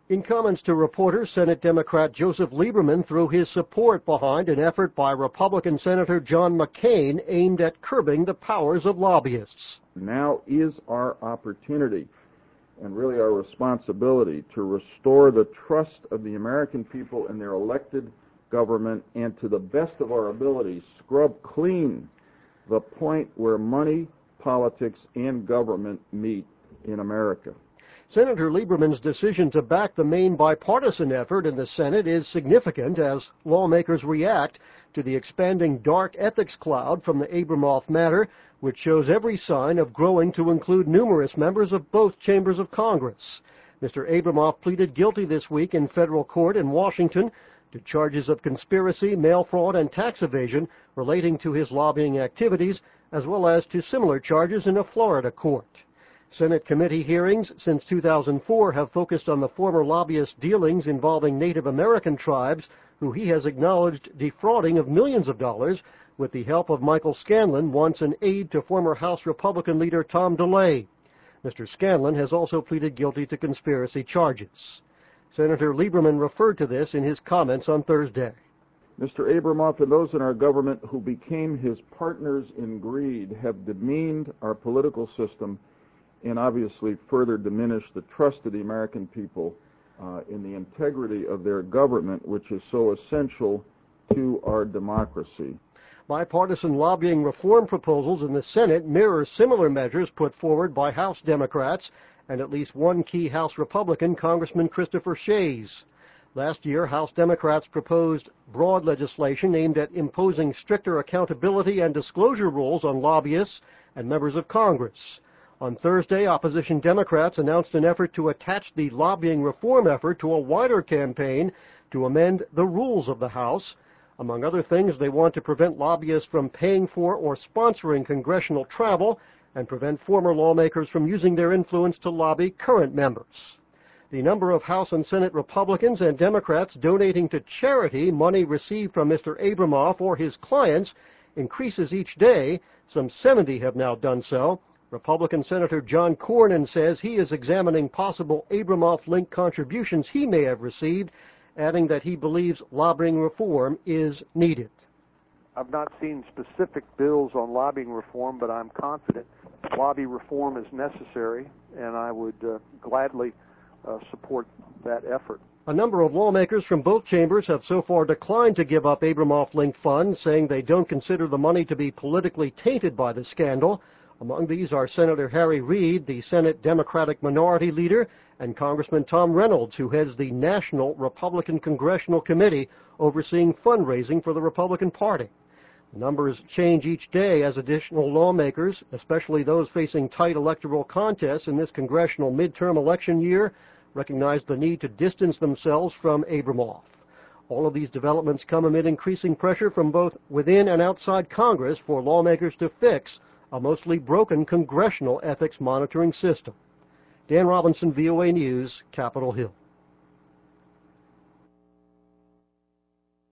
In comments to reporters, Senate Democrat Joseph Lieberman threw his support behind an effort by Republican Senator John McCain aimed at curbing the powers of lobbyists. Now is our opportunity and really our responsibility to restore the trust of the American people in their elected government and, to the best of our abilities, scrub clean the point where money, politics, and government meet in America. Senator Lieberman's decision to back the main bipartisan effort in the Senate is significant as lawmakers react to the expanding dark ethics cloud from the Abramoff matter, which shows every sign of growing to include numerous members of both chambers of Congress. Mr. Abramoff pleaded guilty this week in federal court in Washington to charges of conspiracy, mail fraud, and tax evasion relating to his lobbying activities, as well as to similar charges in a Florida court. Senate committee hearings since 2004 have focused on the former lobbyist's dealings involving Native American tribes, who he has acknowledged defrauding of millions of dollars with the help of Michael Scanlon, once an aide to former House Republican leader Tom DeLay. Mr. Scanlon has also pleaded guilty to conspiracy charges. Senator Lieberman referred to this in his comments on Thursday. Mr. Abramoff and those in our government who became his partners in greed have demeaned our political system and obviously further diminished the trust of the American people in the integrity of their government, which is so essential to our democracy. Bipartisan lobbying reform proposals in the Senate mirror similar measures put forward by House Democrats and at least one key House Republican, Congressman Christopher Shays. Last year, House Democrats proposed broad legislation aimed at imposing stricter accountability and disclosure rules on lobbyists and members of Congress. On Thursday, opposition Democrats announced an effort to attach the lobbying reform effort to a wider campaign to amend the rules of the House. Among other things, they want to prevent lobbyists from paying for or sponsoring congressional travel and prevent former lawmakers from using their influence to lobby current members. The number of House and Senate Republicans and Democrats donating to charity money received from Mr. Abramoff or his clients increases each day. Some 70 have now done so. Republican Senator John Cornyn says he is examining possible Abramoff-linked contributions he may have received, adding that he believes lobbying reform is needed. I've not seen specific bills on lobbying reform, but I'm confident lobby reform is necessary, and I would gladly support that effort. A number of lawmakers from both chambers have so far declined to give up Abramoff-linked funds, saying they don't consider the money to be politically tainted by the scandal. Among these are Senator Harry Reid, the Senate Democratic Minority Leader, and Congressman Tom Reynolds, who heads the National Republican Congressional Committee overseeing fundraising for the Republican Party. The numbers change each day as additional lawmakers, especially those facing tight electoral contests in this congressional midterm election year, recognize the need to distance themselves from Abramoff. All of these developments come amid increasing pressure from both within and outside Congress for lawmakers to fix a mostly broken congressional ethics monitoring system. Dan Robinson, VOA News, Capitol Hill.